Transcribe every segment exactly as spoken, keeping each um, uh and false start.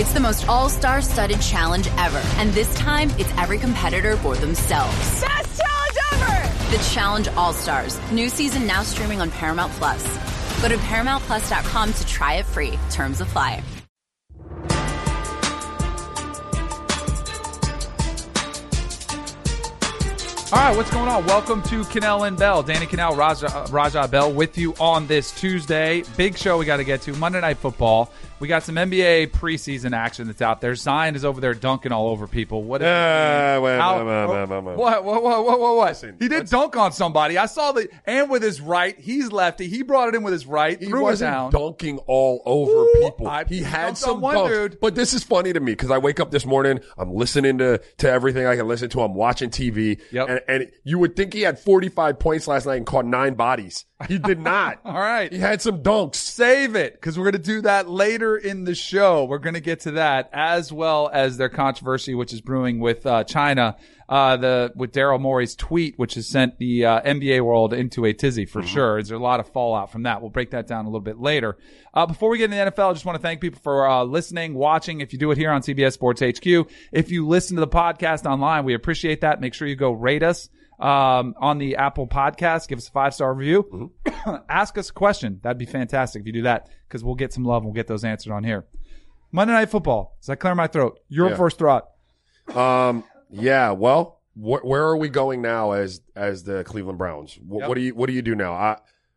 It's the most all-star studded challenge ever. And this time, it's every competitor for themselves. Best challenge ever! The Challenge All-Stars. New season now streaming on Paramount Plus. Go to Paramount Plus dot com to try it free. Terms apply. All right, what's going on? Welcome to Cannell and Bell. Danny Cannell, Raja, uh, Raja Bell with you on this Tuesday. Big show we got to get to. Monday Night Football. We got some N B A preseason action that's out there. Zion is over there dunking all over people. What? Is uh, wait, How, wait, wait, wait, wait. What? What? What? What? What? What? Listen, he did dunk on somebody. I saw the and with his right. He's lefty. He brought it in with his right. He threw wasn't it down. dunking all over Ooh, people. I, he had dunked some on one dunks. dude. But this is funny to me because I wake up this morning, I'm listening to, to everything I can listen to. I'm watching T V. Yep. And, and you would think he had forty-five points last night and caught nine bodies. He did not. All right. He had some dunks. Save it, because we're going to do that later in the show. We're going to get to that, as well as their controversy, which is brewing with uh, China, uh, the with Daryl Morey's tweet, which has sent the uh, N B A world into a tizzy for mm-hmm. sure. There's a lot of fallout from that. We'll break that down a little bit later. Uh, before we get into the N F L, I just want to thank people for uh, listening, watching. If you do it here on C B S Sports H Q, if you listen to the podcast online, we appreciate that. Make sure you go rate us. Um, on the Apple Podcast, give us a five-star review. Mm-hmm. Ask us a question. That'd be fantastic if you do that, because we'll get some love and we'll get those answered on here. Monday Night Football. Does that clear my throat? Your yeah. first thought. Um, yeah, well, wh- where are we going now as, as the Cleveland Browns? Wh- yep. What do you, what do you do now? I,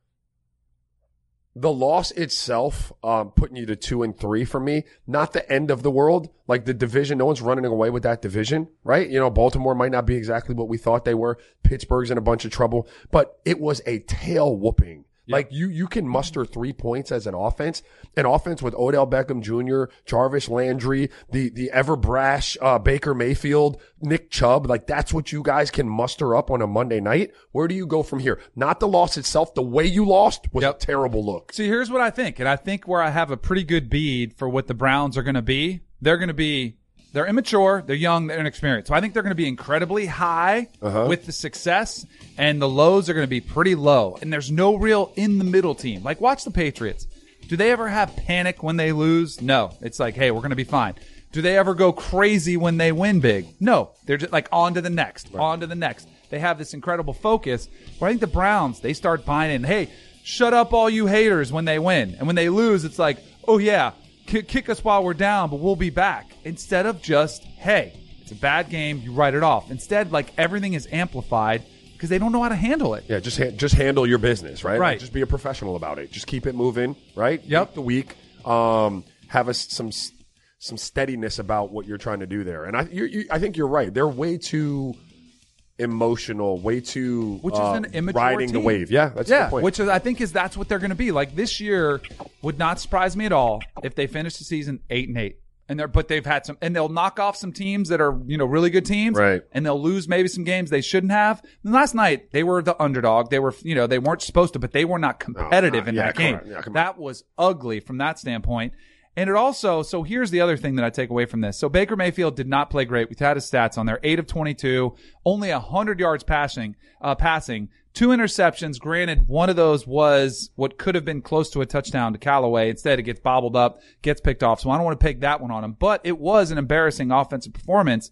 the loss itself, um, putting you to two and three for me, not the end of the world. Like the division, no one's running away with that division, right? You know, Baltimore might not be exactly what we thought they were. Pittsburgh's in a bunch of trouble, but it was a tail whooping. Yep. Like you, you can muster three points as an offense, an offense with Odell Beckham Junior, Jarvis Landry, the, the ever brash, uh, Baker Mayfield, Nick Chubb. Like that's what you guys can muster up on a Monday night. Where do you go from here? Not the loss itself. The way you lost was yep. a terrible look. See, here's what I think. And I think where I have a pretty good bead for what the Browns are going to be, they're going to be, they're immature, they're young, they're inexperienced. So I think they're going to be incredibly high uh-huh. with the success, and the lows are going to be pretty low. And there's no real in-the-middle team. Like, watch the Patriots. Do they ever have panic when they lose? No. It's like, hey, we're going to be fine. Do they ever go crazy when they win big? No. They're just like on to the next, right. on to the next. They have this incredible focus. But I think the Browns, they start buying in, hey, shut up all you haters when they win. And when they lose, it's like, oh, yeah. Kick us while we're down, but we'll be back. Instead of just, hey, it's a bad game, you write it off. Instead, like, everything is amplified because they don't know how to handle it. Yeah, just ha- just handle your business, right? Right. Like, just be a professional about it. Just keep it moving, right? Yep. Week to week. Um, have a, some some steadiness about what you're trying to do there. And I you, you, I think you're right. They're way too emotional, way too which is uh, an immature riding team. the wave. Yeah, that's yeah, a good point. Which is, I think is that's what they're going to be. Like this year would not surprise me at all if they finish the season eight and eight. And they're but they've had some and they'll knock off some teams that are, you know, really good teams. Right. And they'll lose maybe some games they shouldn't have. And last night they were the underdog. They were you know, they weren't supposed to, but they were not competitive no, in yeah, that game. yeah, that was ugly from that standpoint. And it also, so here's the other thing that I take away from this. So Baker Mayfield did not play great. We've had his stats on there. eight of twenty-two, only one hundred yards passing, uh, passing, two interceptions. Granted, one of those was what could have been close to a touchdown to Callaway. Instead, it gets bobbled up, gets picked off. So I don't want to peg that one on him. But it was an embarrassing offensive performance.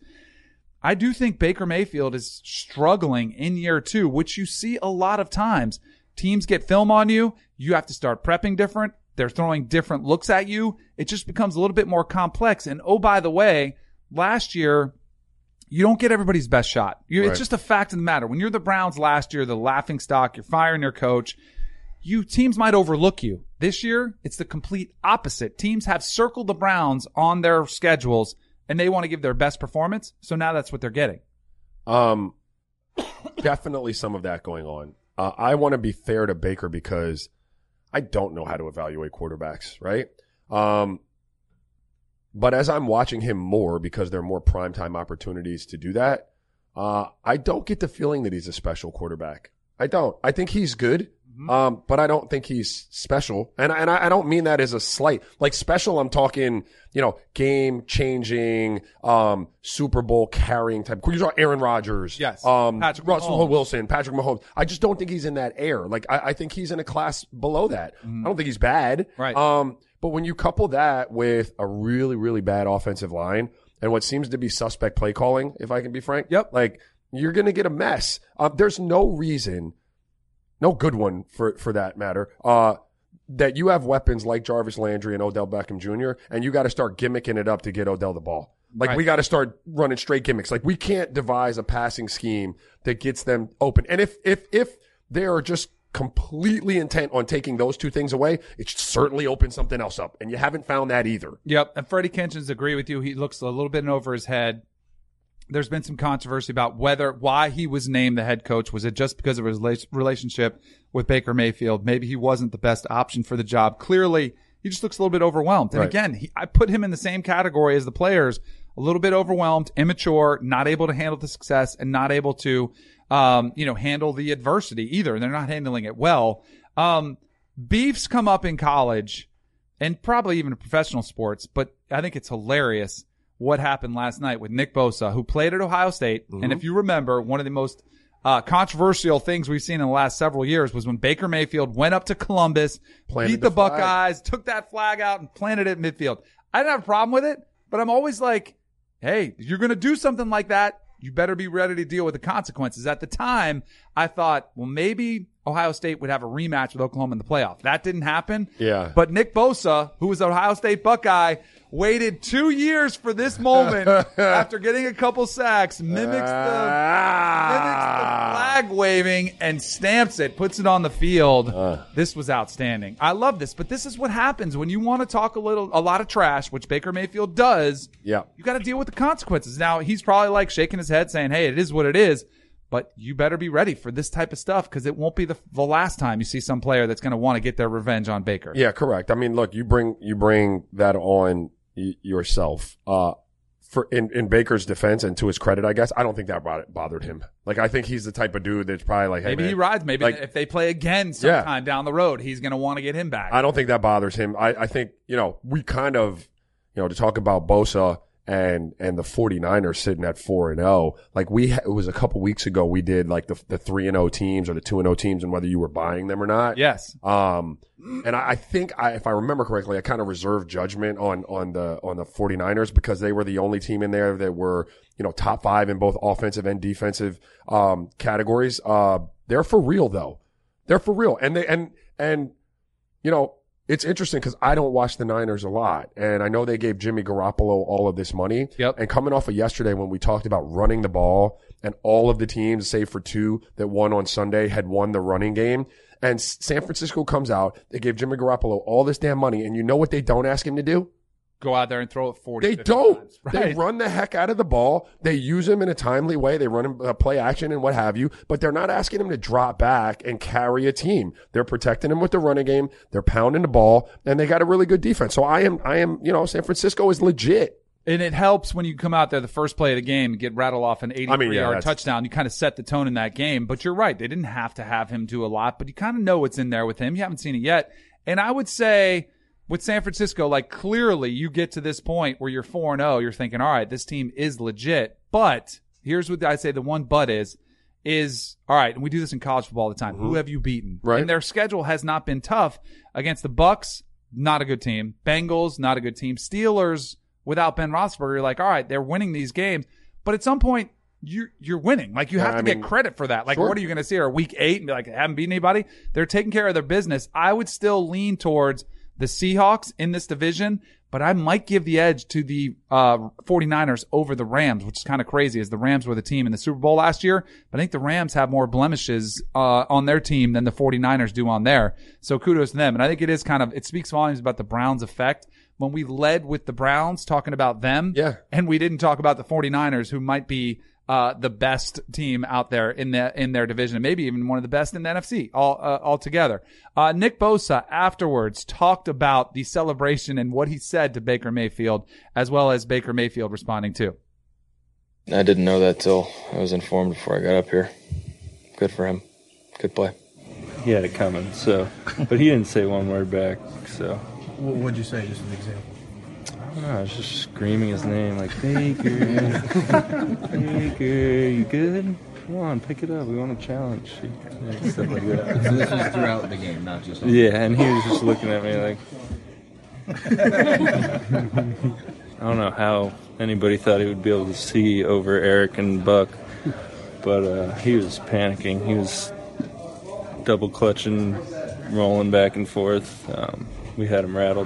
I do think Baker Mayfield is struggling in year two, which you see a lot of times. Teams get film on you. You have to start prepping different. They're throwing different looks at you. It just becomes a little bit more complex. And oh, by the way, last year, you don't get everybody's best shot. You, right. It's just a fact of the matter. When you're the Browns last year, the laughing stock, you're firing your coach, you teams might overlook you. This year, it's the complete opposite. Teams have circled the Browns on their schedules, and they want to give their best performance. So now that's what they're getting. Um, definitely some of that going on. Uh, I want to be fair to Baker because I don't know how to evaluate quarterbacks, right? Um, but as I'm watching him more, because there are more primetime opportunities to do that, uh, I don't get the feeling that he's a special quarterback. I don't. I think he's good, mm-hmm. um, but I don't think he's special. And, and I, I don't mean that as a slight. Like special, I'm talking, you know, game-changing, um, Super Bowl carrying type. You saw Aaron Rodgers. Yes. Um, Patrick Russell Mahomes. Wilson, Patrick Mahomes. I just don't think he's in that air. Like, I, I think he's in a class below that. Mm-hmm. I don't think he's bad. Right. Um, But when you couple that with a really, really bad offensive line and what seems to be suspect play calling, if I can be frank, Yep. like you're going to get a mess. Uh, there's no reason, no good one for, for that matter, uh, that you have weapons like Jarvis Landry and Odell Beckham Junior and you got to start gimmicking it up to get Odell the ball. Like Right. we got to start running straight gimmicks. Like we can't devise a passing scheme that gets them open. And if, if, if they are just completely intent on taking those two things away, it certainly opens something else up. And you haven't found that either. Yep. And Freddie Kitchens agree with you. He looks a little bit over his head. There's been some controversy about whether, why he was named the head coach. Was it just because of his relationship with Baker Mayfield? Maybe he wasn't the best option for the job. Clearly, he just looks a little bit overwhelmed. And Right. again, he, I put him in the same category as the players. A little bit overwhelmed, immature, not able to handle the success, and not able to, um, you know, handle the adversity either. They're not handling it well. Um, beefs come up in college and probably even in professional sports, but I think it's hilarious what happened last night with Nick Bosa, who played at Ohio State. Mm-hmm. And if you remember, one of the most uh, controversial things we've seen in the last several years was when Baker Mayfield went up to Columbus, Planted beat the, the flag. Buckeyes, took that flag out, and planted it in midfield. I didn't have a problem with it, but I'm always like, hey, if you're going to do something like that, you better be ready to deal with the consequences. At the time, I thought, well, maybe Ohio State would have a rematch with Oklahoma in the playoff. That didn't happen. Yeah. But Nick Bosa, who was an Ohio State Buckeye, waited two years for this moment after getting a couple sacks, mimics the, mimics the flag waving and stamps it, puts it on the field. Uh. This was outstanding. I love this, but this is what happens when you want to talk a little, a lot of trash, which Baker Mayfield does. Yeah. You got to deal with the consequences. Now, he's probably like shaking his head saying, hey, it is what it is. But you better be ready for this type of stuff because it won't be the, the last time you see some player that's going to want to get their revenge on Baker. Yeah, correct. I mean, look, you bring you bring that on y- yourself. Uh, for in, in Baker's defense and to his credit, I guess I don't think that brought, bothered him. Like, I think he's the type of dude that's probably like, hey, maybe man, he rides. Maybe like, if they play again sometime yeah. down the road, he's going to want to get him back. I don't think that bothers him. I, I think you know we kind of you know to talk about Bosa. And, and the 49ers sitting at four and oh. Like we, it was a couple weeks ago, we did like the, the three and oh teams or the two and oh teams and whether you were buying them or not. Yes. Um, and I, I think I, if I remember correctly, I kind of reserved judgment on, on the, on the 49ers because they were the only team in there that were, you know, top five in both offensive and defensive, um, categories. Uh, they're for real though. They're for real. And they, and, and, you know, it's interesting because I don't watch the Niners a lot. And I know they gave Jimmy Garoppolo all of this money. Yep. And coming off of yesterday when we talked about running the ball and all of the teams, save for two that won on Sunday, had won the running game. And San Francisco comes out. They gave Jimmy Garoppolo all this damn money. And you know what they don't ask him to do? Go out there and throw it forty. They don't. Times. Right. They run the heck out of the ball. They use him in a timely way. They run him uh, play action and what have you, but they're not asking him to drop back and carry a team. They're protecting him with the running game. They're pounding the ball and they got a really good defense. So I am, I am, you know, San Francisco is legit. And it helps when you come out there the first play of the game and get rattled off an eighty-three I mean, yeah, yard touchdown. You kind of set the tone in that game. But you're right. They didn't have to have him do a lot, but you kind of know what's in there with him. You haven't seen it yet. And I would say, with San Francisco, like clearly you get to this point where you're four and oh, you're thinking, all right, this team is legit. But here's what I say the one but is, is, all right, and we do this in college football all the time. Mm-hmm. Who have you beaten? Right. And their schedule has not been tough against the Bucks, not a good team. Bengals, not a good team. Steelers, without Ben Roethlisberger, you're like, all right, they're winning these games. But at some point, you're, you're winning. Like, you have yeah, to I mean, get credit for that. Like, sure. What are you going to see? Or week eight and be like, haven't beaten anybody? They're taking care of their business. I would still lean towards the Seahawks in this division, but I might give the edge to the uh 49ers over the Rams, which is kind of crazy as the Rams were the team in the Super Bowl last year. But I think the Rams have more blemishes uh on their team than the 49ers do on there. So kudos to them. And I think it is kind of, it speaks volumes about the Browns' effect when we led with the Browns talking about them. Yeah. And we didn't talk about the 49ers, who might be Uh, the best team out there in the, in their division, and maybe even one of the best in the N F C all, uh, altogether. Uh, Nick Bosa afterwards talked about the celebration and what he said to Baker Mayfield, as well as Baker Mayfield responding too. I didn't know that till I was informed before I got up here. Good for him. Good play. He had it coming, so, but he didn't say one word back, so. What'd you say, just an example? I don't know, I was just screaming his name, like, Baker, Baker, you good? Come on, pick it up, we want a challenge. Like, stuff like that. So this was throughout the game, not just on Yeah, and he was just looking at me like, I don't know how anybody thought he would be able to see over Eric and Buck, but uh, he was panicking. He was double clutching, rolling back and forth. Um, we had him rattled.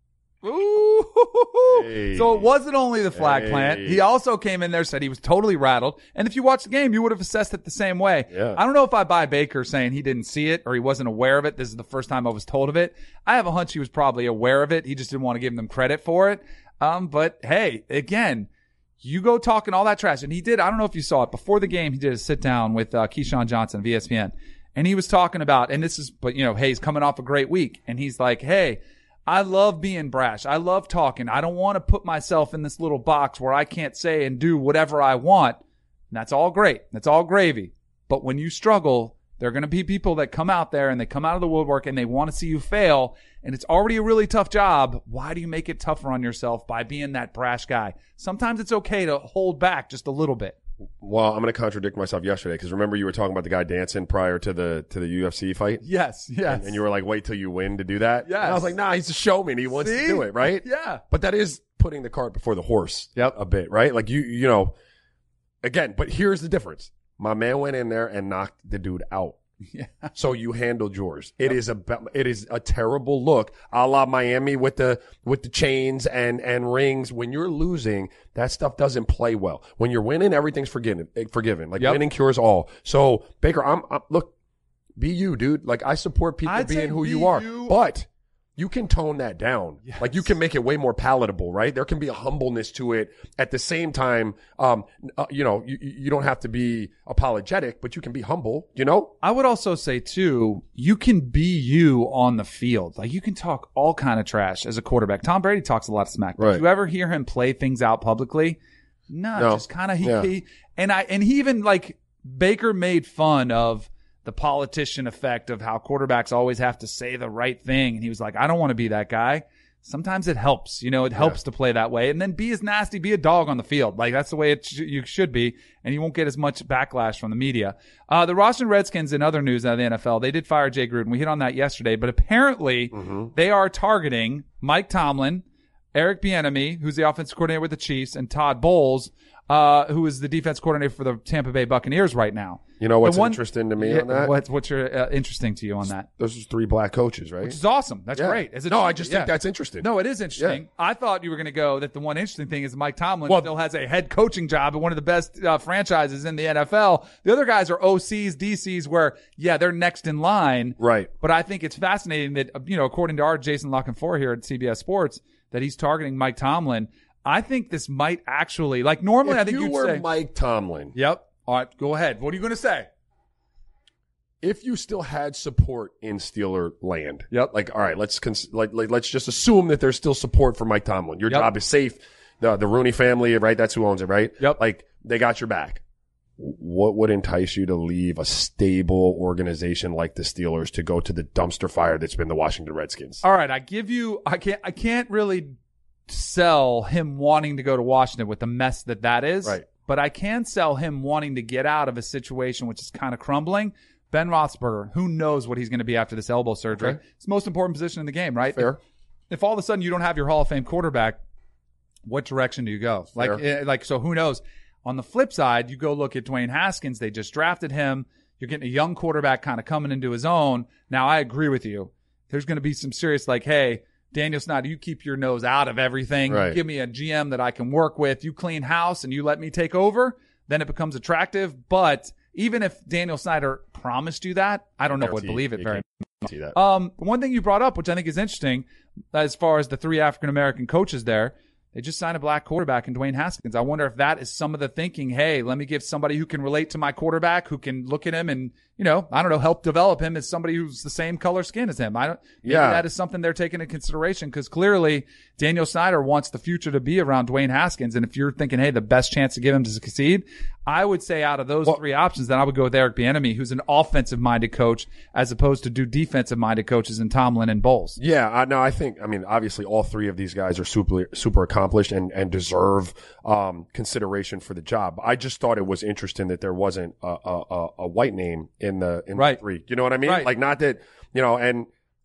Ooh. Hey. So it wasn't only the flag Hey. plant. He also came in there, said he was totally rattled. And if you watched the game, you would have assessed it the same way. Yeah. I don't know if I buy Baker saying he didn't see it or he wasn't aware of it. This is the first time I was told of it. I have a hunch he was probably aware of it. He just didn't want to give them credit for it. Um, but hey, again, you go talking all that trash. And he did, I don't know if you saw it, before the game, he did a sit down with uh, Keyshawn Johnson of E S P N. And he was talking about, and this is, but you know, hey, he's coming off a great week. And he's like, hey, I love being brash. I love talking. I don't want to put myself in this little box where I can't say and do whatever I want. And that's all great. That's all gravy. But when you struggle, there are going to be people that come out there and they come out of the woodwork and they want to see you fail. And it's already a really tough job. Why do you make it tougher on yourself by being that brash guy? Sometimes it's okay to hold back just a little bit. Well, I'm going to contradict myself yesterday because remember you were talking about the guy dancing prior to the to the U F C fight? Yes, yes. And, and you were like, wait till you win to do that? Yes. And I was like, nah, he's a showman. He wants See? to do it, right? Yeah. But that is putting the cart before the horse Yep. a bit, right? Like you, you know, again, but here's the difference. My man went in there and knocked the dude out. Yeah. So you handled yours. It is a it is a terrible look, a la Miami with the with the chains and and rings. When you're losing, that stuff doesn't play well. When you're winning, everything's forgiven. Forgiven. Like Yep. winning cures all. So Baker, I'm, I'm look, be you, dude. Like I support people I'd say being who be you are, you. but you can tone that down. Yes. Like you can make it way more palatable, right? There can be a humbleness to it. At the same time, um, uh, you know, you, you don't have to be apologetic, but you can be humble, you know? I would also say too, you can be you on the field. Like you can talk all kind of trash as a quarterback. Tom Brady talks a lot of smack. But Right. Did you ever hear him play things out publicly? No, No. just kind of he, Yeah. he and I and he even like Baker made fun of the politician effect of how quarterbacks always have to say the right thing. And he was like, I don't want to be that guy. Sometimes it helps, you know, it helps to play that way and then be as nasty, be a dog on the field. Like that's the way it sh- you should be. And you won't get as much backlash from the media. Uh, the Washington Redskins in other news out of the N F L, they did fire Jay Gruden. We hit on that yesterday, but apparently they are targeting Mike Tomlin, Eric Bieniemy, who's the offensive coordinator with the Chiefs, and Todd Bowles, uh, who is the defense coordinator for the Tampa Bay Buccaneers right now. You know what's The one- interesting to me Yeah, on that? What's, what's your, uh, interesting to you on that? Those are three black coaches, right? Which is awesome. That's Yeah. great. As a No, team, I just yeah. think that's interesting. No, it is interesting. Yeah. I thought you were going to go that the one interesting thing is Mike Tomlin Well- still has a head coaching job at one of the best uh, franchises in the N F L. The other guys are O Cs, D Cs, where, yeah, they're next in line. Right. But I think it's fascinating that, uh, you know, according to our Jason Lockenfor here at C B S Sports, that he's targeting Mike Tomlin. I think this might actually, like normally If I think you you'd were say. Mike Tomlin, Yep. All right, go ahead. What are you going to say? if you still had support in Steeler land, Yep. like, all right, let's cons- like, like let's just assume that there's still support for Mike Tomlin. Your Yep. job is safe. The the Rooney family, right? That's who owns it, right? Yep. Like they got your back. What would entice you to leave a stable organization like the Steelers to go to the dumpster fire that's been the Washington Redskins? All right, I give you. I can't. I can't really sell him wanting to go to Washington with the mess that that is. Right. But I can sell him wanting to get out of a situation which is kind of crumbling. Ben Roethlisberger, who knows what he's going to be after this elbow surgery? Okay. It's the most important position in the game, right? Fair. If, if all of a sudden you don't have your Hall of Fame quarterback, what direction do you go? Like, Fair. eh, like so, who knows? On the flip side, you go look at Dwayne Haskins. They just drafted him. You're getting a young quarterback kind of coming into his own. Now, I agree with you. There's going to be some serious, like, hey, Daniel Snyder, you keep your nose out of everything. Right. You give me a G M that I can work with. You clean house and you let me take over. Then it becomes attractive. But even if Daniel Snyder promised you that, I don't know if I would Guaranteed. believe it You very can't see that. um, one thing you brought up, which I think is interesting, as far as the three African American coaches there, they just signed a black quarterback in Dwayne Haskins. I wonder if that is some of the thinking. Hey, let me give somebody who can relate to my quarterback, who can look at him and, you know, I don't know, help develop him as somebody who's the same color skin as him. I don't. Maybe Yeah. that is something they're taking into consideration because clearly Daniel Snyder wants the future to be around Dwayne Haskins. And if you're thinking, hey, the best chance to give him to succeed, I would say out of those Well- three options, then I would go with Eric Bieniemy, who's an offensive-minded coach, as opposed to do defensive-minded coaches in Tomlin and Bowles. Yeah, I, no, I think, I mean, obviously all three of these guys are super, super accomplished and, and deserve, um, consideration for the job. I just thought it was interesting that there wasn't a, a, a, a white name in the, in Right. the three. You know what I mean? Right. Like, not that, you know, and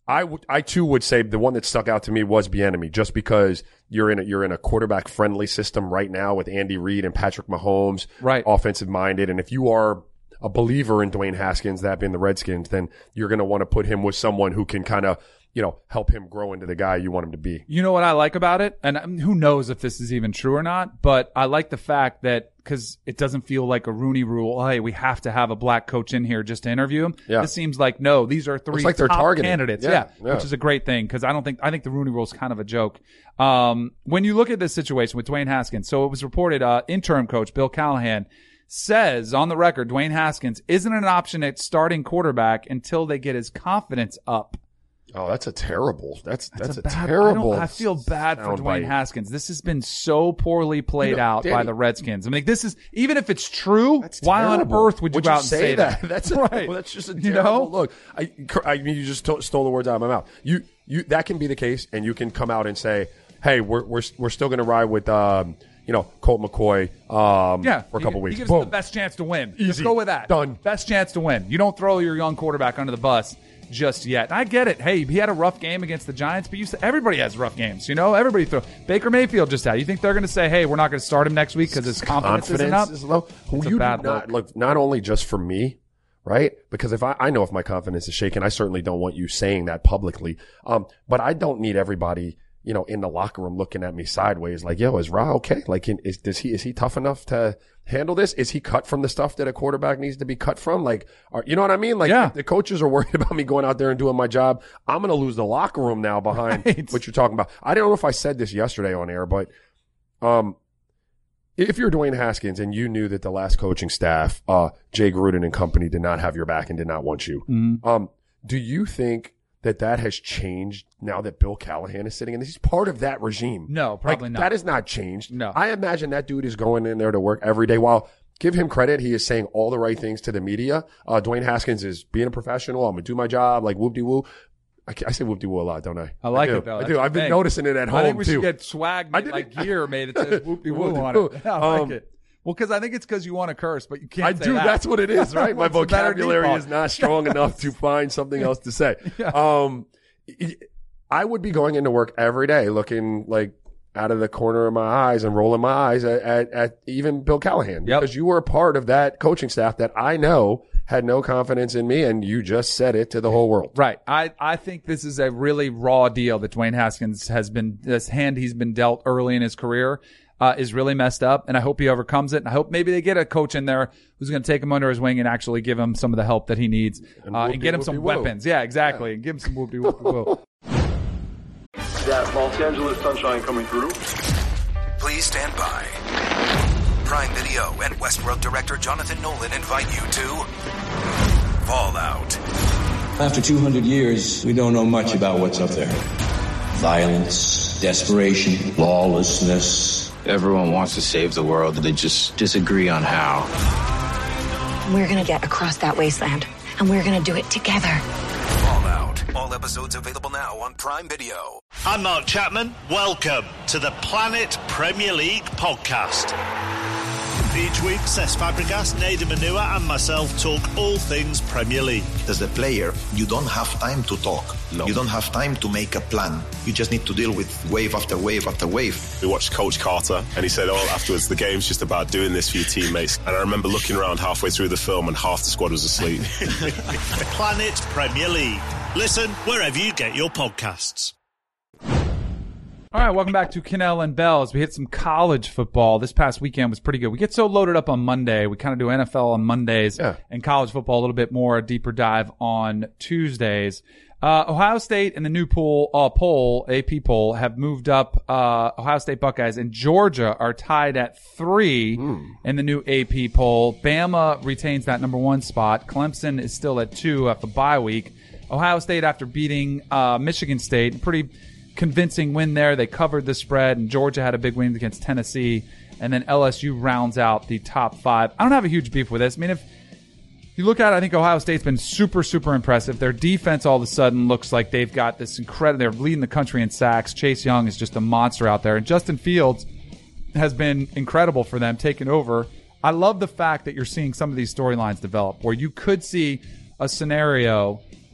I would, I too would say the one that stuck out to me was Bieniemy, just because you're in a, you're in a quarterback friendly system right now with Andy Reid and Patrick Mahomes, right? Offensive minded. And if you are a believer in Dwayne Haskins, that being the Redskins, then you're going to want to put him with someone who can kind of, you know, help him grow into the guy you want him to be. You know what I like about it? And who knows if this is even true or not, but I like the fact that because it doesn't feel like a Rooney rule. Hey, we have to have a black coach in here just to interview him. Yeah. This seems like, no, these are three like they're top targeting. candidates. Yeah, Yeah, yeah. which is a great thing because I don't think, I think the Rooney rule is kind of a joke. Um, when you look at this situation with Dwayne Haskins, so it was reported, uh, interim coach Bill Callahan says on the record, Dwayne Haskins isn't an option at starting quarterback until they get his confidence up. Oh, that's a terrible. That's that's, that's a, a bad, terrible. I, don't, I feel bad for Dwayne bite. Haskins. This has been so poorly played you know, out Danny, by the Redskins. I mean, this is even if it's true. That's why terrible. on earth would you would go you out and say, say that? that? That's right. Well, that's just a terrible you know? look. I, I mean, you just to, stole the words out of my mouth. You, you, that can be the case, and you can come out and say, "Hey, we're we're we're still going to ride with." Um, You know, Colt McCoy um, yeah, for a couple he, weeks. He gives Boom. us the best chance to win. Easy. Let's go with that. Done. Best chance to win. You don't throw your young quarterback under the bus just yet. I get it. Hey, he had a rough game against the Giants, but you said everybody has rough games. You know, everybody throw. Baker Mayfield just had. You think they're going to say, "Hey, we're not going to start him next week because his confidence, confidence isn't up"? is low. It's you a bad do not look. look. Not only just for me, right? Because if I, I know if my confidence is shaken, I certainly don't want you saying that publicly. Um, but I don't need everybody, you know, in the locker room looking at me sideways like, yo, is Ra okay? Like, is, does he, is he tough enough to handle this? Is he cut from the stuff that a quarterback needs to be cut from? Like, are, you know what I mean? Like, Yeah. if the coaches are worried about me going out there and doing my job, I'm going to lose the locker room now behind Right. what you're talking about. I don't know if I said this yesterday on air, but, um, if you're Dwayne Haskins and you knew that the last coaching staff, uh, Jay Gruden and company did not have your back and did not want you, Mm-hmm. um, do you think that that has changed now that Bill Callahan is sitting in this? He's part of that regime. No, probably Like, not. That has not changed. No. I imagine that dude is going in there to work every day. While give him credit, he is saying all the right things to the media. Uh, Dwayne Haskins is being a professional. I'm going to do my job, like whoop-de-woo. I, I say whoop-de-woo a lot, don't I? I like do. it though. I That's do. the I've been thing. noticing it at home I think we too. should get swag I made, did like it. gear made that says whoop de woo on it. Yeah, I like Um, it. Well, because I think it's because you want to curse, but you can't. I say do. that. That's what it is, right? My What's the better vocabulary default? is not strong enough to find something else to say. Um, I would be going into work every day looking like out of the corner of my eyes and rolling my eyes at, at, at even Bill Callahan. Yep. Because you were a part of that coaching staff that I know had no confidence in me, and you just said it to the whole world. Right. I, I think this is a really raw deal that Dwayne Haskins has been, this hand he's been dealt early in his career, uh, is really messed up. And I hope he overcomes it. And I hope maybe they get a coach in there who's going to take him under his wing and actually give him some of the help that he needs, And uh, and get him some whoopty-whoopty-woo. weapons. Yeah, exactly. And give him some whoopty whoopty woo. That Los Angeles sunshine coming through. Please stand by. Prime Video and Westworld director Jonathan Nolan invite you to Fallout. After two hundred years, we don't know much about what's up there. Violence, desperation, lawlessness. Everyone wants to save the world, they just disagree on how. We're gonna get across that wasteland, and we're gonna do it together. Fallout. All episodes available now on Prime Video. I'm Mark Chapman. Welcome to the Planet Premier League podcast. Each week, Cesc Fabregas, Nader Manua and myself talk all things Premier League. As a player, you don't have time to talk. No. You don't have time to make a plan. You just need to deal with wave after wave after wave. We watched Coach Carter, and he said, oh, afterwards, the game's just about doing this for your teammates. And I remember looking around halfway through the film, and half the squad was asleep. Planet Premier League. Listen wherever you get your podcasts. All right, welcome back to Cannell and Bells. We hit some college football. This past weekend was pretty good. We get so loaded up on Monday. We kind of do N F L on Mondays Yeah. and college football a little bit more, a deeper dive on Tuesdays. Uh, Ohio State and the new pool, uh, poll, A P poll, have moved up. Uh, Ohio State Buckeyes and Georgia are tied at three Mm. in the new A P poll. Bama retains that number one spot. Clemson is still at two after bye week. Ohio State, after beating uh, Michigan State, pretty convincing win there. They covered the spread, and Georgia had a big win against Tennessee. And then L S U rounds out the top five. I don't have a huge beef with this. I mean, if you look at it, I think Ohio State's been super, super impressive. Their defense all of a sudden looks like they've got this incredible, they're leading the country in sacks. Chase Young is just a monster out there. And Justin Fields has been incredible for them, taking over. I love the fact that you're seeing some of these storylines develop where you could see a scenario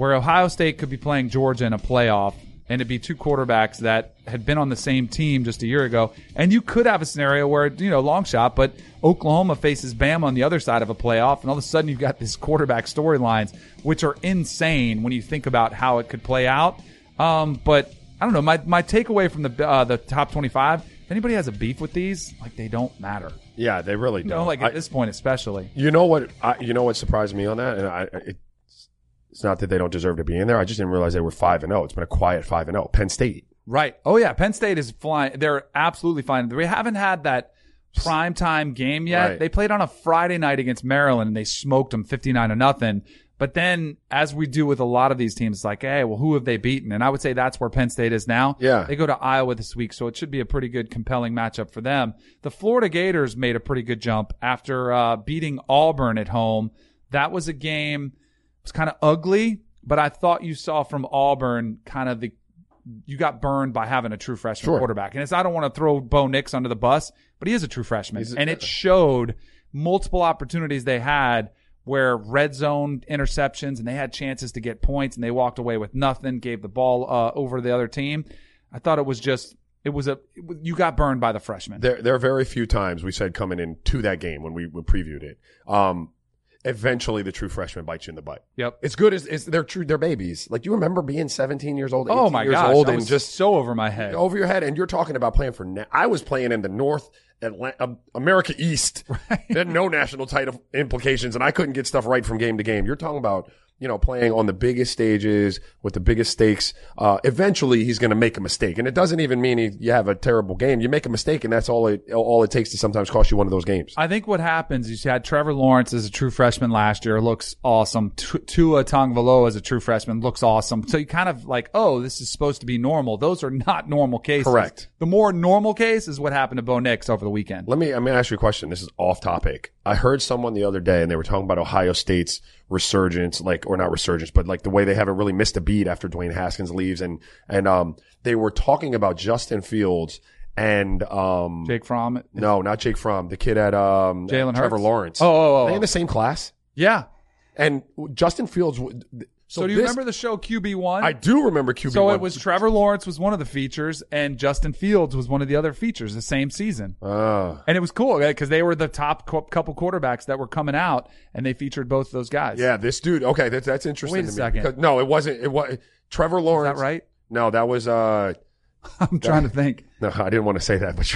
where Ohio State could be playing Georgia in a playoff, and it'd be two quarterbacks that had been on the same team just a year ago. And you could have a scenario where, you know, long shot, but Oklahoma faces Bama on the other side of a playoff, and all of a sudden you've got these quarterback storylines, which are insane when you think about how it could play out. Um, but I don't know. My my takeaway from the uh, the top twenty-five, if anybody has a beef with these, like, they don't matter. Yeah, they really don't. You know, like at I, this point especially. You know what? I, you know what surprised me on that, and I. It, It's not that they don't deserve to be in there. I just didn't realize they were five and zero. It's been a quiet five and zero. Penn State, right? Oh yeah, Penn State is flying. They're absolutely fine. They haven't had that primetime game yet. Right. They played on a Friday night against Maryland and they smoked them fifty-nine to nothing. But then, as we do with a lot of these teams, it's like, hey, well, who have they beaten? And I would say that's where Penn State is now. Yeah, they go to Iowa this week, so it should be a pretty good, compelling matchup for them. The Florida Gators made a pretty good jump after uh, beating Auburn at home. That was a game. It was kind of ugly. But I thought you saw from Auburn kind of the you got burned by having a true freshman sure. quarterback. And it's, I don't want to throw Bo Nix under the bus, but he is a true freshman. He's, and it showed multiple opportunities they had where red zone interceptions and they had chances to get points and they walked away with nothing, gave the ball uh, over to the other team. I thought it was just it was a it was, you got burned by the freshman. There, there are very few times we said coming into that game when we, we previewed it. Um, Eventually, the true freshman bites you in the butt. Yep, it's good as it's they're true. They're babies. Like, you remember being seventeen years old, oh my years gosh, old, I and was just so over my head, over your head. And you're talking about playing for. Na- I was playing in the North Atlanta, America East. Right. It had no national title implications, and I couldn't get stuff right from game to game. You're talking about, you know, playing on the biggest stages with the biggest stakes. Uh, eventually he's going to make a mistake. And it doesn't even mean he, you have a terrible game. You make a mistake and that's all it, all it takes to sometimes cost you one of those games. I think what happens is you had Trevor Lawrence as a true freshman last year, looks awesome. Tua Tagovailoa as a true freshman looks awesome. So you kind of like, oh, this is supposed to be normal. Those are not normal cases. Correct. The more normal case is what happened to Bo Nix over the weekend. Let me, I'm going to ask you a question. This is off topic. I heard someone the other day and they were talking about Ohio State's resurgence, like, or not resurgence, but like the way they haven't really missed a beat after Dwayne Haskins leaves. And, and, um, they were talking about Justin Fields and, um, Jake Fromm. No, not Jake Fromm. The kid at, um, Jalen Trevor Hurts? Lawrence. Oh, oh, oh. Are they in the same class? Yeah. And Justin Fields. So, so do you this, remember the show Q B one? I do remember Q B one. So it was Trevor Lawrence was one of the features, and Justin Fields was one of the other features the same season. Uh, and it was cool because they were the top co- couple quarterbacks that were coming out, and they featured both of those guys. Yeah, this dude. Okay, that's that's interesting. Wait a to second. Me because, no, it wasn't. It was Trevor Lawrence. Is that right? No, that was. Uh, I'm that, trying to think. No, I didn't want to say that, but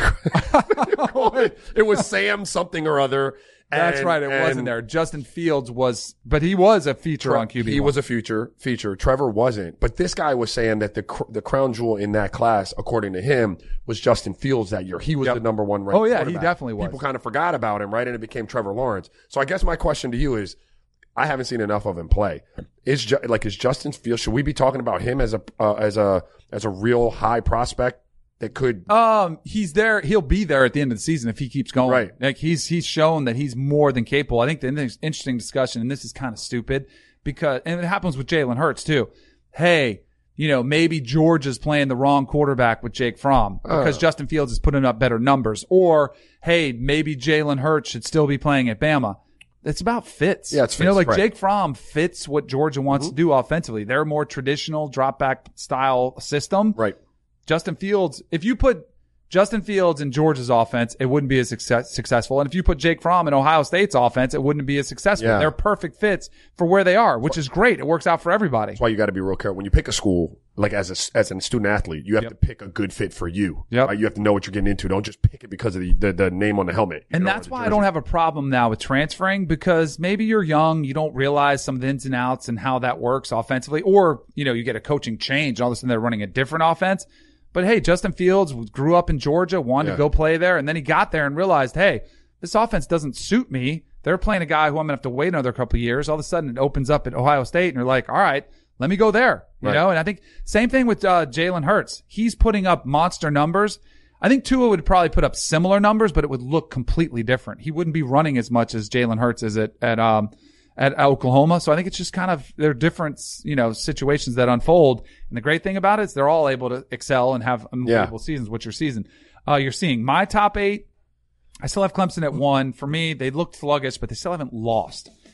you're, it was Sam something or other. That's and, right. It wasn't there. Justin Fields was, but he was a feature Tre- on Q B one. He was a feature feature. Trevor wasn't. But this guy was saying that the cr- the crown jewel in that class, according to him, was Justin Fields that year. He was yep. the number one ranked. Oh yeah, he definitely was. People kind of forgot about him, right? And it became Trevor Lawrence. So I guess my question to you is, I haven't seen enough of him play. Is Ju- like is Justin Fields? Should we be talking about him as a uh, as a as a real high prospect? That could, um, he's there. He'll be there at the end of the season if he keeps going. Right. Like he's, he's shown that he's more than capable. I think the interesting discussion, and this is kind of stupid because, and it happens with Jalen Hurts too. Hey, you know, maybe Georgia's playing the wrong quarterback with Jake Fromm because uh. Justin Fields is putting up better numbers. Or, hey, maybe Jalen Hurts should still be playing at Bama. It's about fits. Yeah, it's fits. You know, like right. Jake Fromm fits what Georgia wants mm-hmm. to do offensively. They're a more traditional drop back style system. Right. Justin Fields, if you put Justin Fields in Georgia's offense, it wouldn't be as success, successful. And if you put Jake Fromm in Ohio State's offense, it wouldn't be as successful. Yeah. They're perfect fits for where they are, which is great. It works out for everybody. That's why you got to be real careful. When you pick a school, like as a, as a student athlete, you have yep. to pick a good fit for you. Yep. Right? You have to know what you're getting into. Don't just pick it because of the, the, the name on the helmet. And that's why I don't have a problem now with transferring because maybe you're young, you don't realize some of the ins and outs and how that works offensively. Or, you know, you get a coaching change and all of a sudden they're running a different offense. But hey, Justin Fields grew up in Georgia, wanted yeah. to go play there, and then he got there and realized, hey, this offense doesn't suit me. They're playing a guy who I'm going to have to wait another couple of years. All of a sudden it opens up at Ohio State, and you're like, all right, let me go there. You right. know, and I think same thing with uh, Jalen Hurts. He's putting up monster numbers. I think Tua would probably put up similar numbers, but it would look completely different. He wouldn't be running as much as Jalen Hurts is at, at, um, at Oklahoma. So I think it's just kind of, they're different, you know, situations that unfold. And the great thing about it is they're all able to excel and have unbelievable yeah. seasons, which your season, uh, you're seeing. My top eight, I still have Clemson at one. For me, they looked sluggish, but they still haven't lost.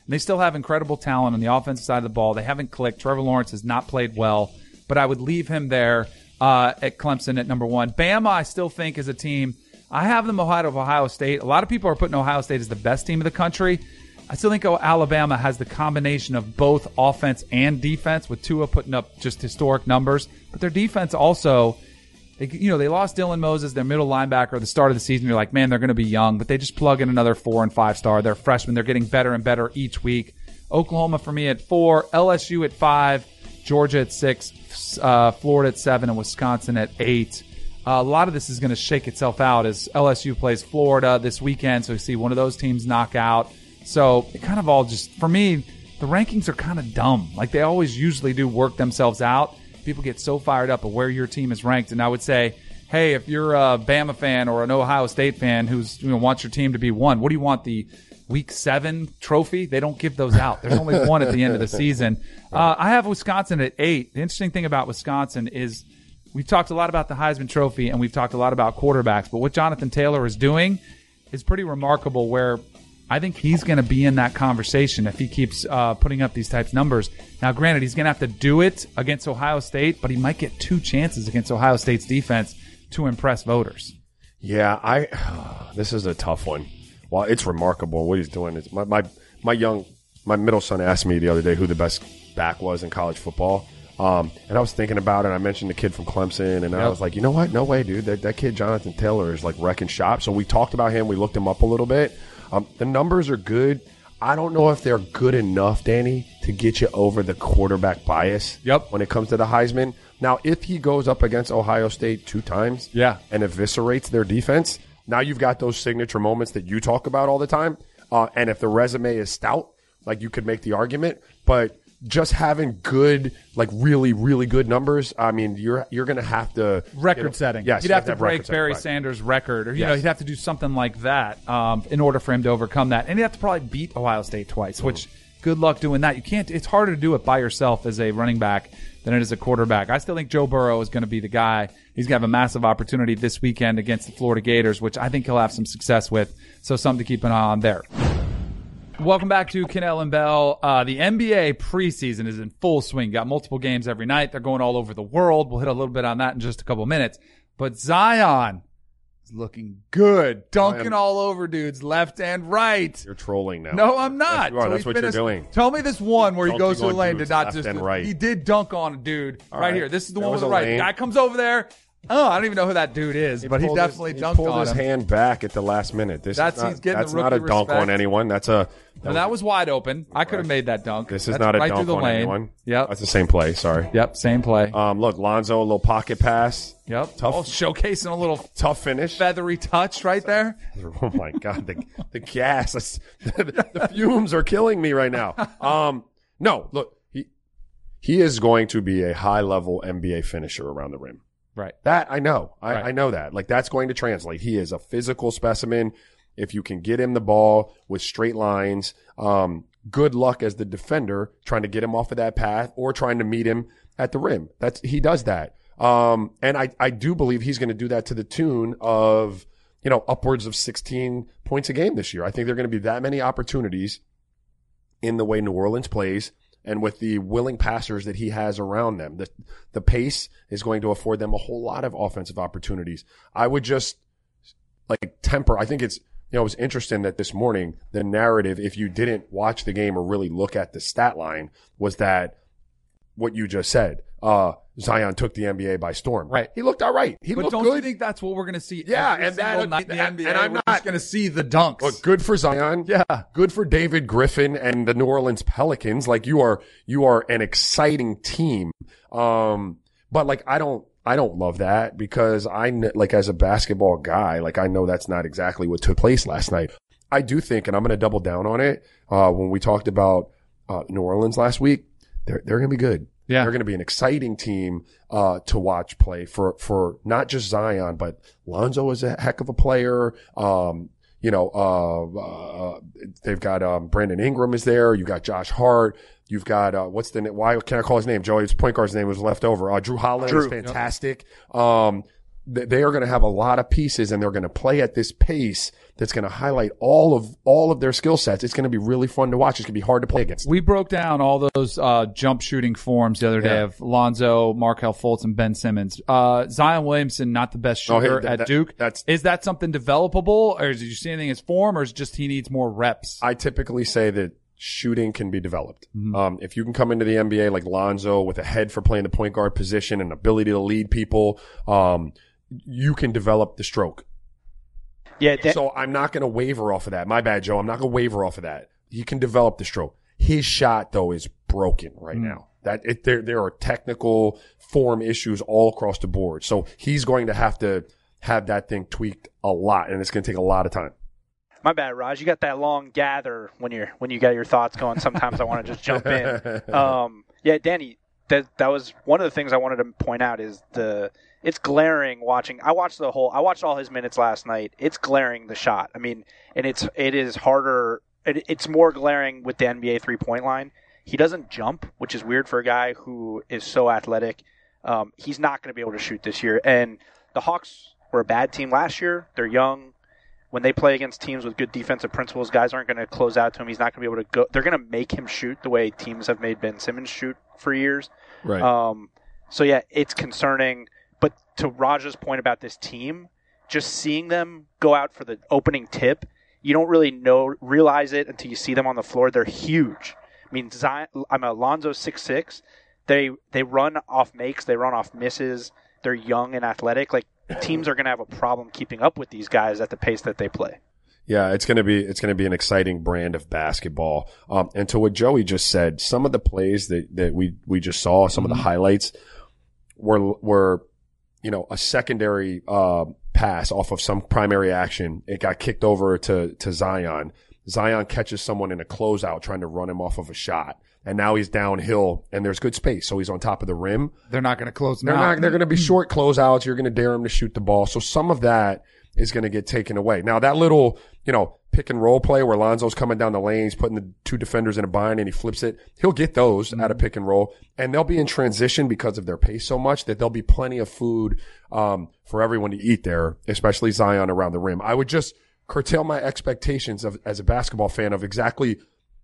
And they still have incredible talent on the offensive side of the ball. They haven't clicked. Trevor Lawrence has not played well, but I would leave him there uh, at Clemson at number one. Bama, I still think, is a team. I have them ahead of Ohio State. A lot of people are putting Ohio State as the best team of the country. I still think Alabama has the combination of both offense and defense, with Tua putting up just historic numbers. But their defense also, they, you know, they lost Dylan Moses, their middle linebacker, at the start of the season. You're like, man, they're going to be young. But they just plug in another four and five star. They're freshmen. They're getting better and better each week. Oklahoma for me at four, L S U at five, Georgia at six, uh, Florida at seven, and Wisconsin at eight. Uh, a lot of this is going to shake itself out as L S U plays Florida this weekend. So you see one of those teams knock out. So it kind of all just, for me, the rankings are kind of dumb. Like they always usually do work themselves out. People get so fired up at where your team is ranked. And I would say, hey, if you're a Bama fan or an Ohio State fan who's, you know, wants your team to be one, what do you want, the week seven trophy? They don't give those out. There's only one at the end of the season. Uh, I have Wisconsin at eight. The interesting thing about Wisconsin is we've talked a lot about the Heisman Trophy and we've talked a lot about quarterbacks, but what Jonathan Taylor is doing is pretty remarkable, where I think he's going to be in that conversation if he keeps uh, putting up these types of numbers. Now, granted, he's going to have to do it against Ohio State, but he might get two chances against Ohio State's defense to impress voters. Yeah, I. Uh, this is a tough one. Well, it's remarkable what he's doing. It's my, my my young my middle son asked me the other day who the best back was in college football, um, and I was thinking about it. And I mentioned the kid from Clemson, and yep. I was like, you know what? No way, dude. That that kid Jonathan Taylor is like wrecking shop. So we talked about him. We looked him up a little bit. Um, the numbers are good. I don't know if they're good enough, Danny, to get you over the quarterback bias. Yep. When it comes to the Heisman. Now, if he goes up against Ohio State two times, yeah, and eviscerates their defense, now you've got those signature moments that you talk about all the time. Uh, and if the resume is stout, like you could make the argument, but just having good, like really, really good numbers, I mean, you're you're going to have to record you know, setting. Yes, you'd have, have to break setting, Barry right. Sanders' record, or you yes. know, he'd have to do something like that um, in order for him to overcome that, and he'd have to probably beat Ohio State twice. Mm. Which, good luck doing that. You can't. It's harder to do it by yourself as a running back than it is a quarterback. I still think Joe Burrow is going to be the guy. He's going to have a massive opportunity this weekend against the Florida Gators, which I think he'll have some success with. So something to keep an eye on there. Welcome back to Cannell and Bell. Uh, the N B A preseason is in full swing. Got multiple games every night. They're going all over the world. We'll hit a little bit on that in just a couple of minutes. But Zion is looking good. Dunking all over dudes left and right. You're trolling now. No, I'm not. Yes, you are. So That's what you're finished, doing. Tell me this one where he Dunking goes to the lane did not left just. and right. He did dunk on a dude All right, right. here. This is the There one was with the a right. lane. Guy comes over there. Oh, I don't even know who that dude is, He but he pulled definitely his, dunked he pulled on his him. hand back at the last minute. This That's is not, he's getting that's the not a rookie dunk respect. on anyone. That's a that, And that was wide open. I could have made that dunk. This is That's not a right dunk through the on lane. anyone. Yep. That's the same play. Sorry. Yep. Same play. Um, look, Lonzo, a little pocket pass. Yep. Tough. Oh, showcasing a little tough finish. Feathery touch right there. Oh my God. The, the gas, the, the fumes are killing me right now. Um, no, look, he, he is going to be a high level N B A finisher around the rim. Right. That I know. I, Right. I know that. Like that's going to translate. He is a physical specimen. If you can get him the ball with straight lines, um, good luck as the defender trying to get him off of that path or trying to meet him at the rim. That's, he does that. Um, and I, I do believe he's going to do that to the tune of, you know, upwards of sixteen points a game this year. I think there are going to be that many opportunities in the way New Orleans plays. And with the willing passers that he has around them, the, the pace is going to afford them a whole lot of offensive opportunities. I would just like temper. I think it's, you know, it was interesting that this morning, the narrative, if you didn't watch the game or really look at the stat line, was that what you just said, uh, Zion took the N B A by storm. Right. He looked all right. He but looked don't good. you think that's what we're going to see? Yeah, every and that- single night in the and- N B A? and I'm we're not- just going to see the dunks. Look, good for Zion. Yeah. Good for David Griffin and the New Orleans Pelicans. Like you are, you are an exciting team. Um, but like I don't, I don't love that because I, kn- like as a basketball guy, like I know that's not exactly what took place last night. I do think, and I'm going to double down on it, uh, when we talked about, uh, New Orleans last week, they're, they're going to be good. Yeah. They're going to be an exciting team, uh, to watch play for, for not just Zion, but Lonzo is a heck of a player. Um, you know, uh, uh, they've got, um, Brandon Ingram is there. You've got Josh Hart. You've got, uh, what's the name? Why can't I call his name? Joey, his point guard's name was left over. Uh, Drew Holiday Drew. is fantastic. Yep. Um, they are going to have a lot of pieces, and they're going to play at this pace that's going to highlight all of all of their skill sets. It's going to be really fun to watch. It's going to be hard to play against. We broke down all those uh, jump shooting forms the other day Yeah. of Lonzo, Markelle Fultz, and Ben Simmons. Uh, Zion Williamson, not the best Oh, hey, shooter that- at that- Duke. that's- is that something developable, or did you see anything in his form, or is it just he needs more reps? I typically say that shooting can be developed. Mm-hmm. Um, if you can come into the N B A like Lonzo with a head for playing the point guard position and ability to lead people, um, you can develop the stroke. Yeah. That- so I'm not going to waver off of that. My bad, Joe. I'm not going to waver off of that. He can develop the stroke. His shot though is broken right Mm. now. That it, there, there are technical form issues all across the board. So he's going to have to have that thing tweaked a lot, and it's going to take a lot of time. My bad, Raj. You got that long gather when you're when you got your thoughts going. Sometimes I want to just jump in. Um, yeah, Danny, that that was one of the things I wanted to point out is the it's glaring watching. I watched the whole. I watched all his minutes last night. It's glaring the shot. I mean, and it's it is harder. It, it's more glaring with the N B A three point line. He doesn't jump, which is weird for a guy who is so athletic. Um, he's not going to be able to shoot this year. And the Hawks were a bad team last year. They're young. When they play against teams with good defensive principles, guys aren't going to close out to him. He's not going to be able to go. They're going to make him shoot the way teams have made Ben Simmons shoot for years. Right. Um, so, yeah, it's concerning. But to Raj's point about this team, just seeing them go out for the opening tip, you don't really know realize it until you see them on the floor. They're huge. I mean, Zion, I'm Alonzo six six. They they run off makes. They run off misses. They're young and athletic. Like, teams are going to have a problem keeping up with these guys at the pace that they play. Yeah, it's going to be, it's going to be an exciting brand of basketball. Um, and to what Joey just said, some of the plays that, that we, we just saw, some Mm-hmm. of the highlights were, were, you know, a secondary, uh, pass off of some primary action. It got kicked over to, to Zion. Zion catches someone in a closeout trying to run him off of a shot. And now he's downhill and there's good space. So he's on top of the rim. They're not going to close him They're out. not, they're going to be short closeouts. You're going to dare him to shoot the ball. So some of that is going to get taken away. Now that little, you know, pick and roll play where Lonzo's coming down the lane, he's putting the two defenders in a bind and he flips it. He'll get those Mm-hmm. out of pick and roll, and they'll be in transition because of their pace so much that there'll be plenty of food, um, for everyone to eat there, especially Zion around the rim. I would just curtail my expectations of, as a basketball fan, of exactly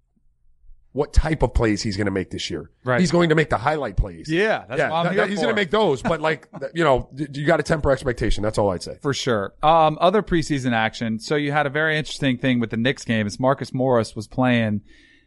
what type of plays he's going to make this year. Right. He's going to make the highlight plays. Yeah, that's yeah, what I'm that- here he's for. going to make those, but like, you know, you got to temper expectation. That's all I'd say. For sure. Um, other preseason action. So you had a very interesting thing with the Knicks game. Is Marcus Morris was playing.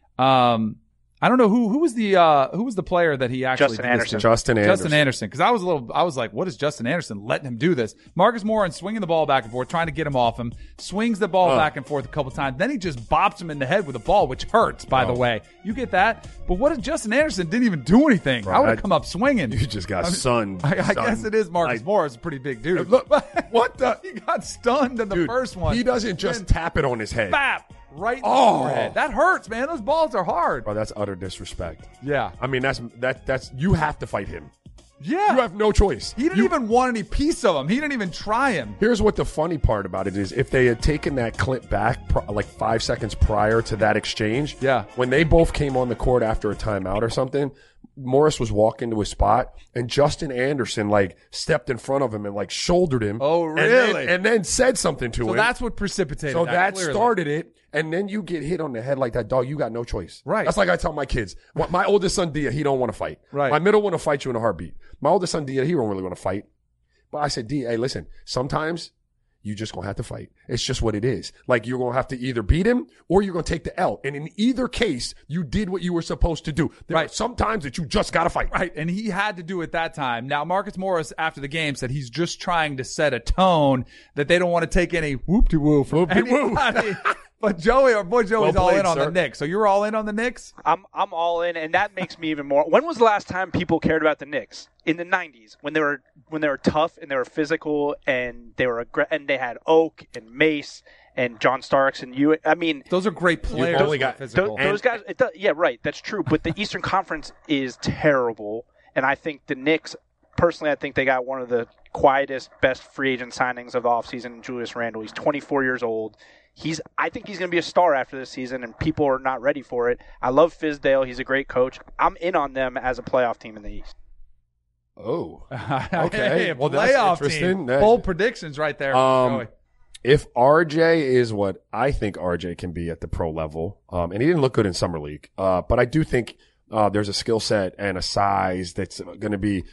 Um, I don't know who who was the uh who was the player that he actually Justin did this Anderson. to? Justin Anderson. Justin Anderson. Because I was a little, I was like, what is Justin Anderson letting him do this? Marcus Morris swinging the ball back and forth, trying to get him off him, swings the ball Oh. back and forth a couple times. Then he just bops him in the head with a ball, which hurts, by the Oh. way. You get that? But what if Justin Anderson didn't even do anything? Bro, I would I- have come up swinging. You just got I mean, sunned. I, I Stunned. guess it is Marcus I- Morris, a pretty big dude. Look, what the? He got stunned in the Dude, first one. he doesn't just Then tap it on his head. bap right in Oh. the forehead. That hurts, man. Those balls are hard. Bro, that's utter disrespect. Yeah. I mean, that's, that, that's, you have to fight him. Yeah. You have no choice. He didn't You- even want any piece of him. He didn't even try him. Here's what the funny part about it is: if they had taken that clip back pr- like five seconds prior to that exchange, Yeah. when they both came on the court after a timeout or something, Morris was walking to his spot, and Justin Anderson like stepped in front of him and like shouldered him. Oh, and then- really? And then, said something to So him. that's what precipitated So that, that clearly. started it, and then you get hit on the head like that, dog. You got no choice. Right. That's like I tell my kids. My my oldest son Dia, he don't want to fight. Right. My middle want to fight you in a heartbeat. My oldest son Dia, he don't really want to fight. But I said, D, hey, listen. Sometimes you just gonna have to fight. It's just what it is. Like you're gonna have to either beat him or you're gonna take the L. And in either case, you did what you were supposed to do. There Right. are some times that you just gotta fight. Right, and he had to do it that time. Now, Marcus Morris, after the game, said he's just trying to set a tone that they don't want to take any whoop-de-woo from Whoop-de-woo. anybody. But Joey, our boy Joey's Well all played, in on sir. the Knicks. So you're all in on the Knicks? I'm I'm all in, and that makes me even more. When was the last time people cared about the Knicks? In the nineties, when they were when they were tough and they were physical and they were aggra- and they had Oak and Mace and John Starks and you. I mean, Those are great players. only got- physical. Those, those guys, it does, yeah, right. That's true. But the Eastern Conference is terrible, and I think the Knicks, personally, I think they got one of the quietest, best free agent signings of the offseason, Julius Randle. He's twenty-four years old. He's, I think he's going to be a star after this season, and people are not ready for it. I love Fizdale. He's a great coach. I'm in on them as a playoff team in the East. Oh, okay. Hey, well, playoff that's team. interesting. That- Bold predictions right there. Um, if R J is what I think R J can be at the pro level, um, and he didn't look good in summer league, uh, but I do think uh, there's a skill set and a size that's going to be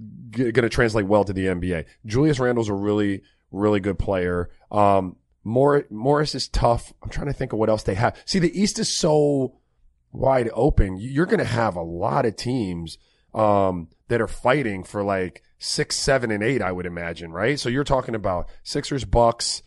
g- going to translate well to the N B A. Julius Randle's a really, really good player. Um, Mor- Morris is tough. I'm trying to think of what else they have. See, the East is so wide open. You're going to have a lot of teams um, that are fighting for like six, seven, and eight, I would imagine, right? So you're talking about Sixers, Bucks.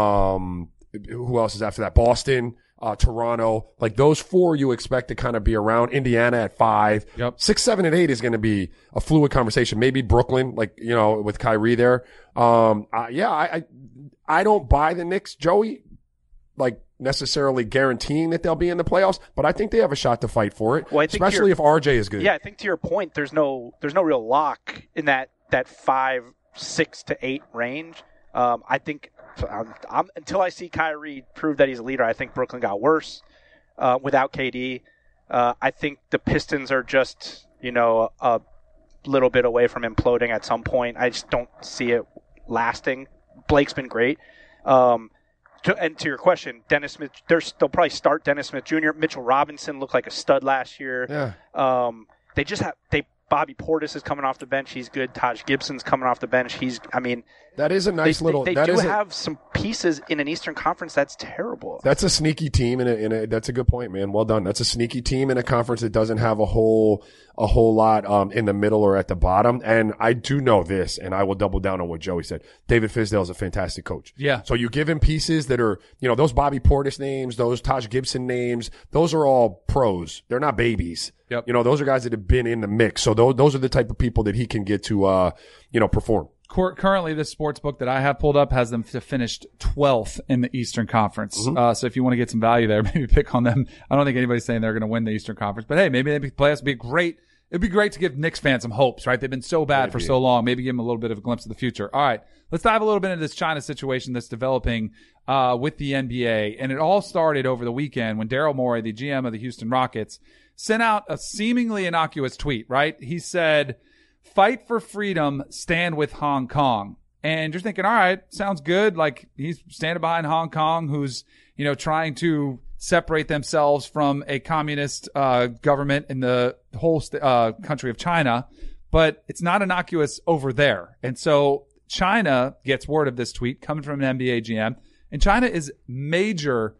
Um, who else is after that? Boston, uh, Toronto. Like those four you expect to kind of be around. Indiana at five. Yep. Six, seven, and eight is going to be a fluid conversation. Maybe Brooklyn, like, you know, with Kyrie there. Um, uh, yeah, I, I, I don't buy the Knicks, Joey, like necessarily guaranteeing that they'll be in the playoffs, but I think they have a shot to fight for it, well, I think especially if R J is good. Yeah, I think to your point, there's no, there's no real lock in that, that five, six to eight range. Um, I think um, I'm, until I see Kyrie prove that he's a leader, I think Brooklyn got worse uh, without K D. Uh, I think the Pistons are just, you know, a little bit away from imploding at some point. I just don't see it lasting. Blake's been great. Um, to, and to your question, Dennis Smith, they'll probably start Dennis Smith Junior Mitchell Robinson looked like a stud last year. Yeah. Um, they just have they. Bobby Portis is coming off the bench. He's good. Taj Gibson's coming off the bench. He's, I mean, that is a nice they, little. They, they that do is have a, some pieces in an Eastern Conference that's terrible. That's a sneaky team, and in a, that's a good point, man. Well done. That's a sneaky team in a conference that doesn't have a whole a whole lot um in the middle or at the bottom. And I do know this, and I will double down on what Joey said. David Fizdale is a fantastic coach. Yeah. So you give him pieces that are, you know, those Bobby Portis names, those Taj Gibson names, those are all pros. They're not babies. Yep. You know, those are guys that have been in the mix. So those, those are the type of people that he can get to, uh, you know, perform. Currently, this sports book that I have pulled up has them finished twelfth in the Eastern Conference. Mm-hmm. Uh, so if you want to get some value there, maybe pick on them. I don't think anybody's saying they're going to win the Eastern Conference, but hey, maybe they play us. It'd be great. It'd be great to give Knicks fans some hopes, right? They've been so bad maybe. for so long. Maybe give them a little bit of a glimpse of the future. All right, let's dive a little bit into this China situation that's developing uh, with the N B A. And it all started over the weekend when Daryl Morey, the G M of the Houston Rockets, sent out a seemingly innocuous tweet, right? He said, "Fight for freedom, stand with Hong Kong." And you're thinking, all right, sounds good. Like he's standing behind Hong Kong, who's, you know, trying to separate themselves from a communist uh, government in the whole st- uh, country of China. But it's not innocuous over there. And so China gets word of this tweet coming from an N B A G M. And China is major,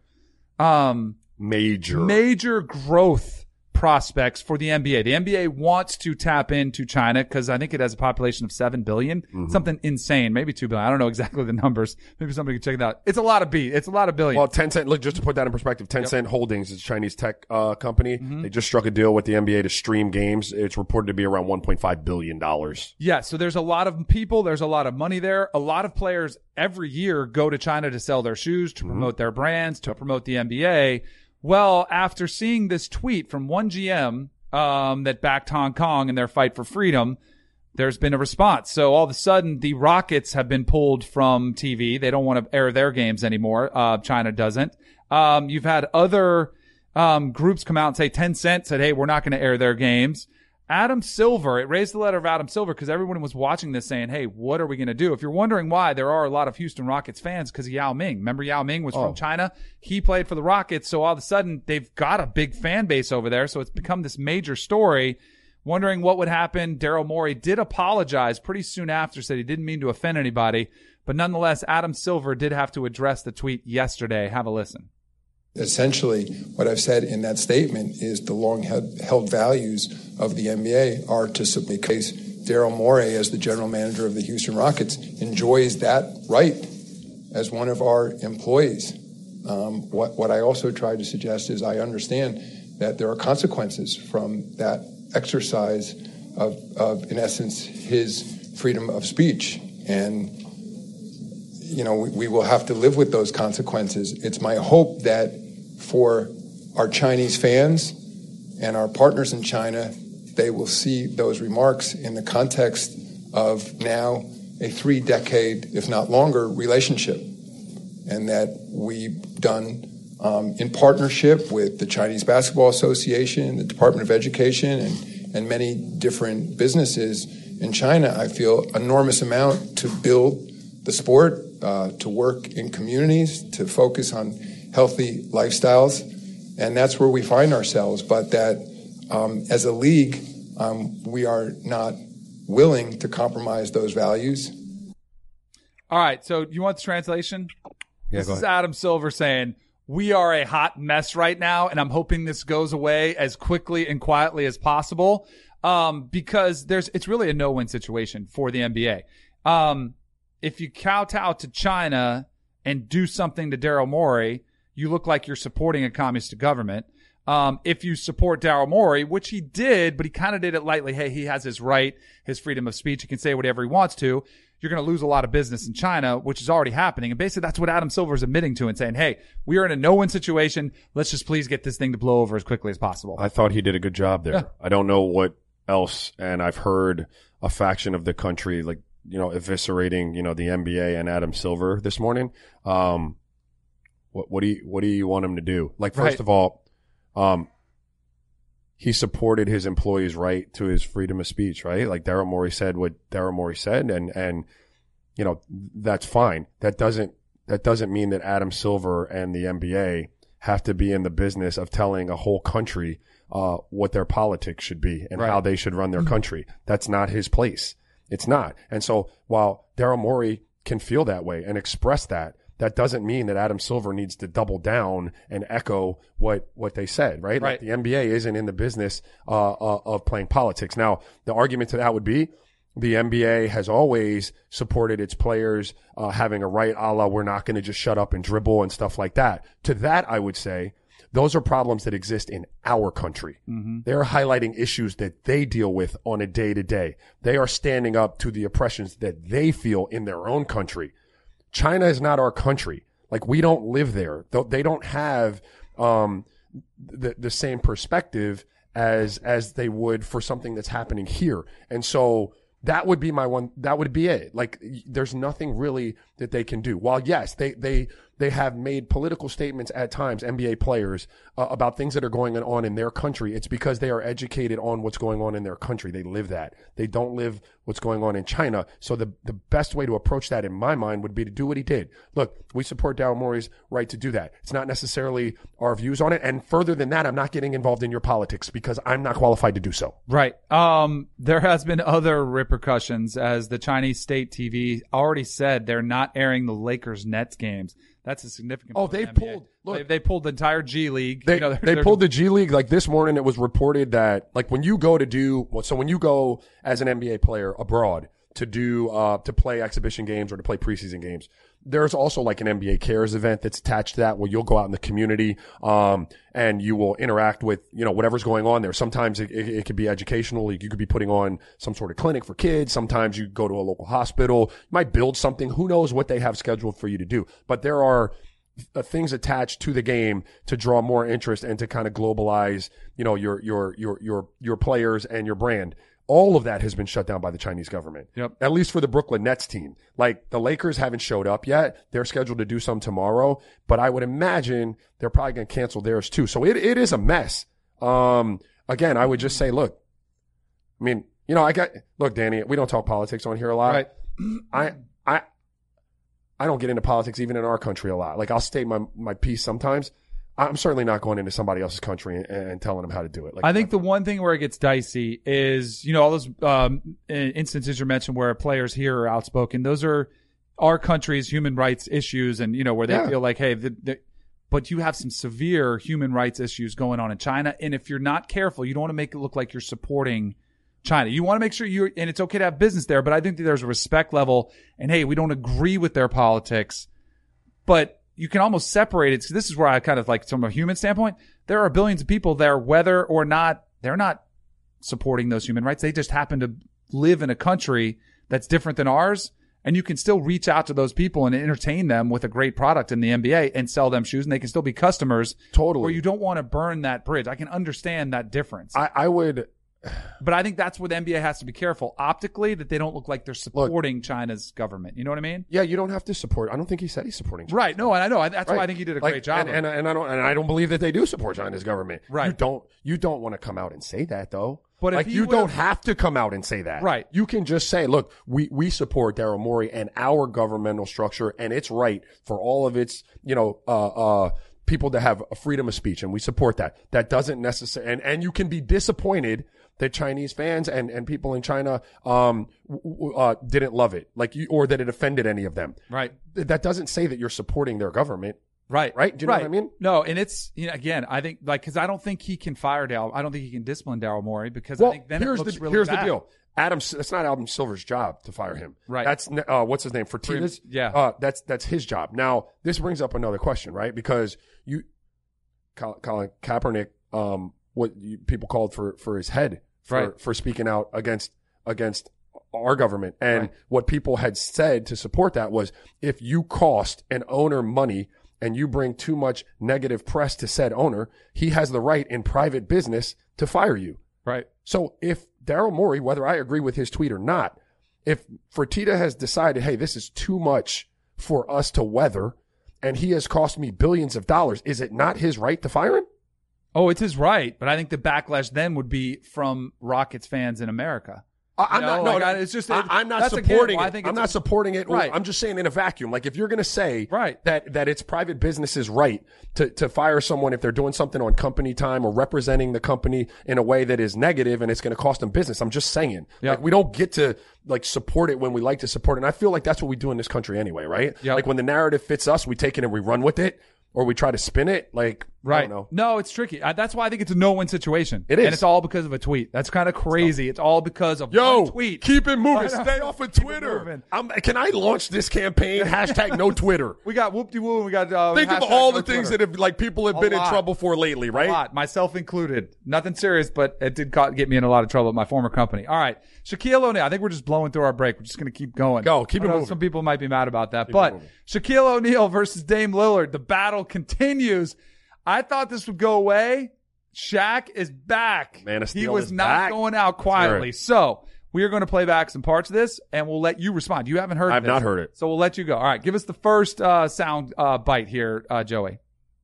um, major, major growth prospects for the N B A. The N B A wants to tap into China because I think it has a population of seven billion, mm-hmm. something insane, maybe two billion. I don't know exactly the numbers. Maybe somebody can check it out. It's a lot of B. It's a lot of billion. Well, Tencent, look, just to put that in perspective, Tencent yep. Holdings is a Chinese tech uh, company. Mm-hmm. They just struck a deal with the N B A to stream games. It's reported to be around one point five billion dollars. Yeah, so there's a lot of people. There's a lot of money there. A lot of players every year go to China to sell their shoes, to promote mm-hmm. their brands, to promote the N B A. Well, after seeing this tweet from one G M um, that backed Hong Kong in their fight for freedom, there's been a response. So all of a sudden, the Rockets have been pulled from T V. They don't want to air their games anymore. Uh, China doesn't. Um, you've had other um, groups come out and say Tencent said, hey, we're not going to air their games. Adam Silver, it raised the letter of Adam Silver because everyone was watching this saying, hey, what are we going to do? If you're wondering why, there are a lot of Houston Rockets fans because of Yao Ming. Remember Yao Ming was oh. from China? He played for the Rockets, so all of a sudden they've got a big fan base over there, so it's become this major story. Wondering what would happen. Daryl Morey did apologize pretty soon after, said he didn't mean to offend anybody, but nonetheless, Adam Silver did have to address the tweet yesterday. Have a listen. Essentially, what I've said in that statement is the long-held values of the N B A are to submit case. Daryl Morey, as the general manager of the Houston Rockets, enjoys that right as one of our employees. Um, what, what I also tried to suggest is I understand that there are consequences from that exercise of, of in essence, his freedom of speech. And you know, we, we will have to live with those consequences. It's my hope that for our Chinese fans and our partners in China, they will see those remarks in the context of now a three-decade, if not longer, relationship, and that we've done um, in partnership with the Chinese Basketball Association, the Department of Education, and, and many different businesses, in China, I feel, enormous amount to build the sport, uh, to work in communities, to focus on healthy lifestyles. And that's where we find ourselves. But that um, as a league, um, we are not willing to compromise those values. All right. So you want the translation? Yeah, this go is ahead. Adam Silver saying, we are a hot mess right now, and I'm hoping this goes away as quickly and quietly as possible. Um, because there's, it's really a no-win situation for the N B A. Um, if you kowtow to China and do something to Daryl Morey, you look like you're supporting a communist government. Um, if you support Daryl Morey, which he did, but he kind of did it lightly. Hey, he has his right, his freedom of speech. He can say whatever he wants to. You're going to lose a lot of business in China, which is already happening. And basically that's what Adam Silver is admitting to and saying, hey, we are in a no-win situation. Let's just please get this thing to blow over as quickly as possible. I thought he did a good job there. Yeah. I don't know what else. And I've heard a faction of the country, like, you know, eviscerating, you know, the N B A and Adam Silver this morning. Um, what, what do you, what do you want him to do? Like, first Right. of all, um, he supported his employees' right to his freedom of speech, right? Like Daryl Morey said what Daryl Morey said, and, and, you know, that's fine. That doesn't, that doesn't mean that Adam Silver and the N B A have to be in the business of telling a whole country, uh, what their politics should be and Right. how they should run their country. That's not his place. It's not. And so while Daryl Morey can feel that way and express that, that doesn't mean that Adam Silver needs to double down and echo what, what they said, right? Right. Like the N B A isn't in the business, uh, uh, of playing politics. Now, the argument to that would be the N B A has always supported its players, uh, having a right a la we're not going to just shut up and dribble and stuff like that. To that, I would say those are problems that exist in our country. Mm-hmm. They're highlighting issues that they deal with on a day to day. They are standing up to the oppressions that they feel in their own country. China is not our country. Like, we don't live there. They don't have, um, the, the same perspective as, as they would for something that's happening here. And so that would be my one, that would be it. Like, there's nothing really that they can do. While yes, they, they, they have made political statements at times, N B A players, uh, about things that are going on in their country. It's because they are educated on what's going on in their country. They live that. They don't live what's going on in China. So the, the best way to approach that in my mind would be to do what he did. Look, we support Daryl Morey's right to do that. It's not necessarily our views on it. And further than that, I'm not getting involved in your politics because I'm not qualified to do so. Right. Um, there has been other repercussions as the Chinese state T V already said they're not airing the Lakers Nets games. That's a significant. Oh, for they the N B A. pulled. Look, they, they pulled the entire G League. They, you know, they're- they they're- pulled the G League. Like this morning, it was reported that like when you go to do, so when you go as an N B A player abroad to do, uh, to play exhibition games or to play preseason games, there's also like an N B A Cares event that's attached to that where you'll go out in the community, um, and you will interact with, you know, whatever's going on there. Sometimes it, it, it could be educational. You could be putting on some sort of clinic for kids. Sometimes you go to a local hospital. You might build something. Who knows what they have scheduled for you to do. But there are Uh, things attached to the game to draw more interest and to kind of globalize, you know, your, your, your, your, your players and your brand. All of that has been shut down by the Chinese government. Yep. At least for the Brooklyn Nets team. Like the Lakers haven't showed up yet. They're scheduled to do some tomorrow, but I would imagine they're probably going to cancel theirs too. So it, it is a mess. Um, again, I would just say, look, I mean, you know, I got, look, Danny, we don't talk politics on here a lot. Right. I, I, I don't get into politics even in our country a lot. Like I'll state my, my piece sometimes. I'm certainly not going into somebody else's country and, and telling them how to do it. Like, I think the one thing where it gets dicey is, you know, all those um, instances you mentioned where players here are outspoken. Those are our country's human rights issues, and you know where they Yeah. feel like, hey, the, the, but you have some severe human rights issues going on in China, and if you're not careful, you don't want to make it look like you're supporting China. You want to make sure you're, and it's okay to have business there, but I think that there's a respect level, and hey, we don't agree with their politics, but you can almost separate it. So this is where I kind of like, from a human standpoint, there are billions of people there, whether or not they're not supporting those human rights. They just happen to live in a country that's different than ours. And you can still reach out to those people and entertain them with a great product in the N B A and sell them shoes, and they can still be customers. Totally. Where you don't want to burn that bridge. I can understand that difference. I, I would, But I think that's where the N B A has to be careful optically that they don't look like they're supporting look, China's government. You know what I mean? Yeah, you don't have to support. I don't think he said he's supporting China. Right. No, and I know. That's right. why I think he did a like, great job. And, and, and I don't. And I don't believe that they do support China's government. Right. You don't. You don't want to come out and say that though. But like you don't have to come out and say that. Right. You can just say, look, we, we support Daryl Morey and our governmental structure, and it's right for all of its, you know, uh, uh, people to have a freedom of speech, and we support that. That doesn't necessarily, and, and you can be disappointed that Chinese fans and, and people in China, um, uh, didn't love it, like you, or that it offended any of them. Right. That doesn't say that you're supporting their government. Right. Right. Do you know right. what I mean? No. And it's, you know, again, I think like, cause I don't think he can fire Daryl. I don't think he can discipline Daryl Morey because well, I think then here's it looks the, really here's bad. the deal. Adam, that's not Adam Silver's job to fire him. Right. That's, uh, what's his name? Fertitta's? Yeah. Uh, that's, that's his job. Now, this brings up another question, right? Because you, Colin Kaepernick, um, what you, people called for, for his head for, right. for speaking out against, against our government. And right. what people had said to support that was if you cost an owner money and you bring too much negative press to said owner, he has the right in private business to fire you. Right. So if Daryl Morey, whether I agree with his tweet or not, if Fertitta has decided, hey, this is too much for us to weather and he has cost me billions of dollars, is it not his right to fire him? Oh, it's his right. But I think the backlash then would be from Rockets fans in America. I'm you not. know, No, like no I, it's just. I, It, I'm not that's supporting again, it. I think I'm not supporting it. Right. I'm just saying in a vacuum. Like if you're going to say right. that that it's private business's right to to fire someone if they're doing something on company time or representing the company in a way that is negative and it's going to cost them business. I'm just saying. Yep. Like we don't get to like support it when we like to support it. And I feel like that's what we do in this country anyway, right? Yep. Like when the narrative fits us, we take it and we run with it. Or we try to spin it, like, right. I don't know. No, it's tricky. I, that's why I think it's a no-win situation. It is. And it's all because of a tweet. That's kind of crazy. It's all because of Yo, one tweet. Keep it moving. Stay off of Twitter. I'm, can I launch this campaign? Hashtag no Twitter. We got whoop-de-woo and we got uh, Think of all the things Twitter. that have, like, people have A been lot. in trouble for lately, right? A lot, myself included. Nothing serious, but it did ca- get me in a lot of trouble at my former company. All right. Shaquille O'Neal. I think we're just blowing through our break. We're just going to keep going. Go. Keep I it know moving. Some people might be mad about that. Keep but Shaquille O'Neal versus Dame Lillard. The battle continues. I thought this would go away. Shaq is back. Man of Steel He was is not back. going out quietly. Sure. So we are going to play back some parts of this, and we'll let you respond. You haven't heard I've this, not heard it. So we'll let you go. All right. Give us the first uh, sound uh, bite here, uh, Joey.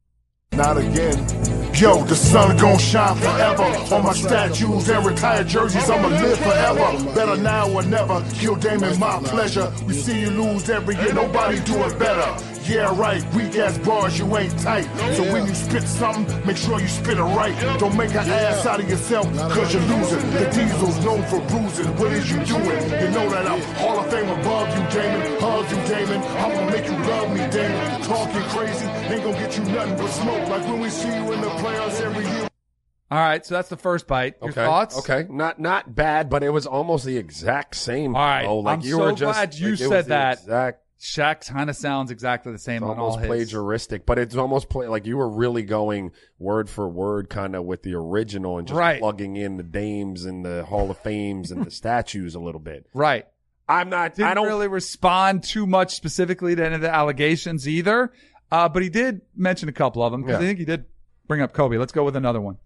Not again. Yo, the sun gon' shine forever. On my statues and retired jerseys, I'ma live forever. Better now or never. Kill Damon, my pleasure. We see you lose every year, nobody do it better. Yeah, right, weak ass bars, you ain't tight. So when you spit something, make sure you spit it right. Don't make an ass out of yourself, cause you're losing. The Diesel's known for bruising. What is you doing? You know that I'm Hall of Fame above you, Damon. Hug you, Damon. I'm gonna make you love me, Damon. Talking crazy ain't gonna get you nothing but smoke. Like when we see you in the playoffs every year. All right, so that's the first bite. Your okay. thoughts? Okay. Not not bad, but it was almost the exact same. All right. Oh, like I'm you so were just, glad you like, it was said the that. Exact, Shaq kind of sounds exactly the same on all almost his. plagiaristic, but it's almost play, like you were really going word for word kind of with the original and just Right. plugging in the Dames and the Hall of Fames and the statues a little bit. Right. I'm not, Didn't I don't really respond too much specifically to any of the allegations either, uh, but he did mention a couple of them because Yeah. I think he did bring up Kobe. Let's go with another one.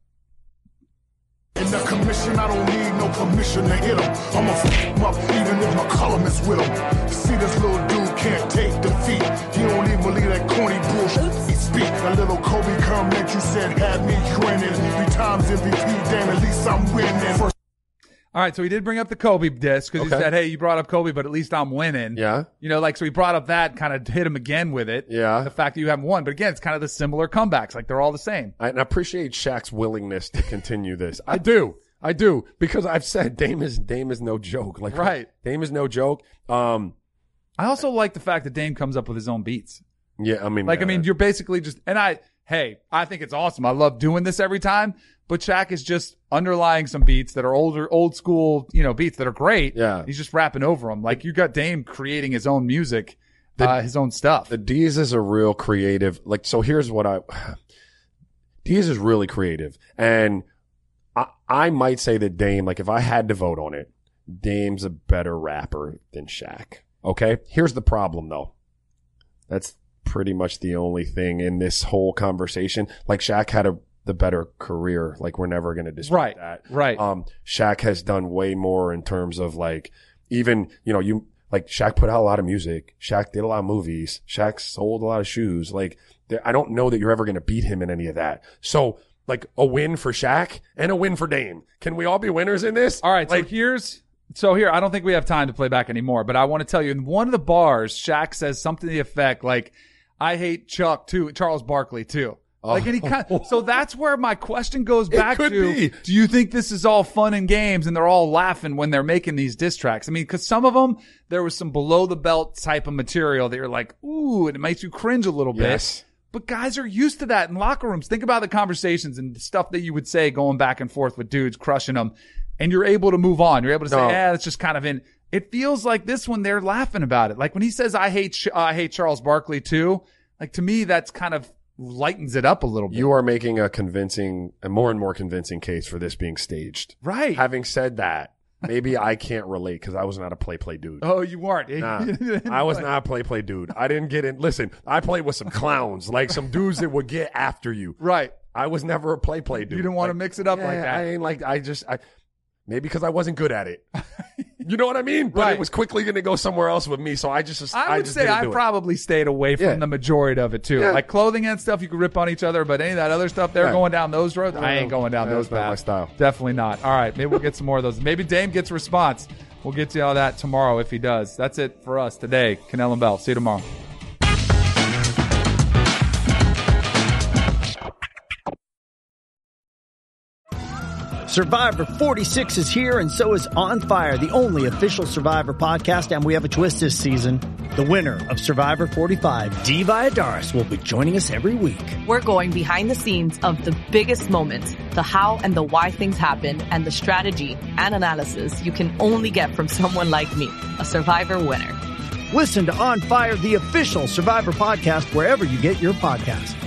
In the commission, I don't need no permission to hit him. I'ma f him up even if my column is with him. See, this little dude can't take defeat. He don't even believe that corny bullshit he speak. A little Kobe comment you said had me grinning. Three times M V P, damn, at least I'm winning. First All right, so he did bring up the Kobe disc because Okay. he said, hey, you brought up Kobe, but at least I'm winning. Yeah. You know, like, so he brought up that, kind of hit him again with it. Yeah. The fact that you haven't won. But again, it's kind of the similar comebacks. Like, they're all the same. I, and I appreciate Shaq's willingness to continue this. I do. I do. Because I've said Dame is, Dame is no joke. Like, Right. Dame is no joke. Um, I also like the fact that Dame comes up with his own beats. yeah, I mean, Like, I uh, mean, you're basically just, and I, hey, I think it's awesome. I love doing this every time, but Shaq is just underlying some beats that are older, old school, you know, beats that are great. Yeah. He's just rapping over them. Like, you got Dame creating his own music, The- uh, his own stuff. The D's is a real creative. Like, so here's what I, D's is really creative. And I, I might say that Dame, like if I had to vote on it, Dame's a better rapper than Shaq. Okay. Here's the problem though. That's pretty much the only thing in this whole conversation. Like Shaq had a the better career. Like, we're never going to dispute right, that. Right. Um, Shaq has done way more in terms of like, even, you know, you, like Shaq put out a lot of music. Shaq did a lot of movies. Shaq sold a lot of shoes. Like, there, I don't know that you're ever going to beat him in any of that. So, like, a win for Shaq and a win for Dame. Can we all be winners in this? All right. Like, so here's, so here, I don't think we have time to play back anymore, but I want to tell you, in one of the bars, Shaq says something to the effect like, I hate Chuck too, Charles Barkley too. Like, and he kind of, so that's where my question goes back to, be. do you think this is all fun and games and they're all laughing when they're making these diss tracks? I mean, cause some of them, there was some below the belt type of material that you're like, ooh, and it makes you cringe a little bit. Yes. But guys are used to that in locker rooms. Think about the conversations and the stuff that you would say going back and forth with dudes, crushing them. And you're able to move on. You're able to say, No. yeah, it's just kind of in. It feels like this one, they're laughing about it. Like when he says, I hate, uh, I hate Charles Barkley too. Like to me, that's kind of lightens it up a little bit. You are making a convincing, a more and more convincing case for this being staged. Right. Having said that, maybe I can't relate because I was not a play play dude. Oh, you weren't. Nah, I was not a play play dude. I didn't get in. Listen, I played with some clowns, like some dudes that would get after you. Right. I was never a play play dude. You didn't want like, to mix it up yeah, like that. I ain't like. I just. I maybe because I wasn't good at it. You know what I mean? But Right. it was quickly going to go somewhere else with me, so I just. I would just say didn't I do it. probably stayed away from Yeah. the majority of it too. Yeah. Like clothing and stuff, you could rip on each other, but any of that other stuff, they're Yeah. going down those roads. I ain't going down Yeah, those that's not my paths. style. Definitely not. All right, maybe we'll get some more of those. Maybe Dame gets a response. We'll get to all that tomorrow if he does. That's it for us today. Cannell and Bell. See you tomorrow. Survivor forty-six is here, and so is On Fire, the only official Survivor podcast, and we have a twist this season. The winner of Survivor forty-five, Dee Valladares, will be joining us every week. We're going behind the scenes of the biggest moments, the how and the why things happen, and the strategy and analysis you can only get from someone like me, a Survivor winner. Listen to On Fire, the official Survivor podcast, wherever you get your podcast.